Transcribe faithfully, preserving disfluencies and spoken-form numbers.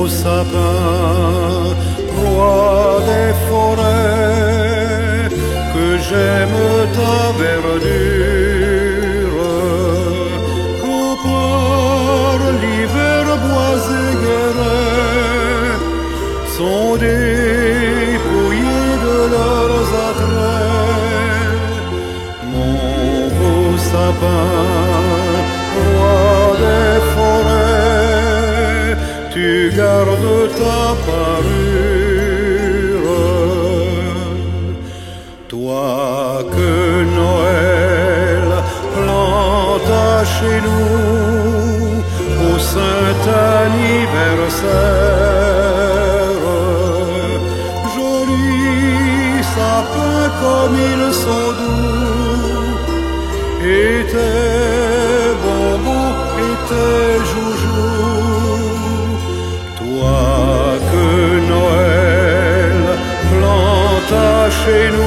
sapin, roi des forêts, que j'aime ta verdure, qu'au par l'hiver bois et guérets sont dépouillés de leurs attraits. Mon beau sapin, roi des forêts, tu gardes ta parure. Toi que Noël planta chez nous au saint anniversaire, jolis sapins comme ils sont doux, et tes bonbons et tes joujoux. Toi que Noël planta chez nous